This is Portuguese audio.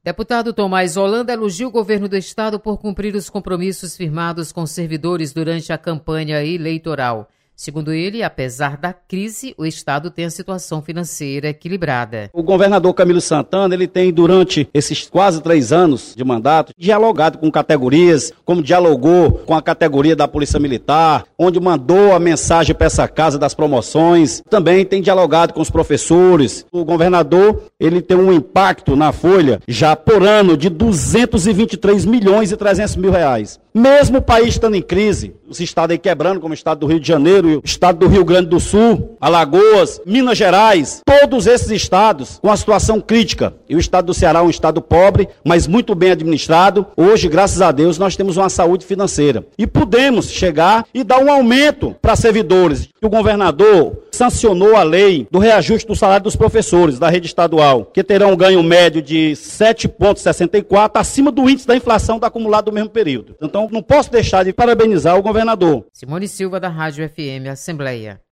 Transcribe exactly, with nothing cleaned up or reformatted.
Deputado Tomás Holanda elogia o governo do estado por cumprir os compromissos firmados com servidores durante a campanha eleitoral. Segundo ele, apesar da crise, o estado tem a situação financeira equilibrada. O governador Camilo Santana, ele tem, durante esses quase três anos de mandato, dialogado com categorias, como dialogou com a categoria da Polícia Militar, onde mandou a mensagem para essa casa das promoções. Também tem dialogado com os professores. O governador, ele tem um impacto na folha, já por ano, de duzentos e vinte e três milhões e trezentos mil reais. Mesmo o país estando em crise, os estados aí quebrando, como o estado do Rio de Janeiro, o estado do Rio Grande do Sul, Alagoas, Minas Gerais, todos esses estados com a situação crítica. E o estado do Ceará é um estado pobre, mas muito bem administrado. Hoje, graças a Deus, nós temos uma saúde financeira. E podemos chegar e dar um aumento para servidores. O governador sancionou a lei do reajuste do salário dos professores da rede estadual, que terão um ganho médio de sete vírgula sessenta e quatro, acima do índice da inflação do acumulado do mesmo período. Então, não posso deixar de parabenizar o governador. Simone Silva, da Rádio F M Assembleia.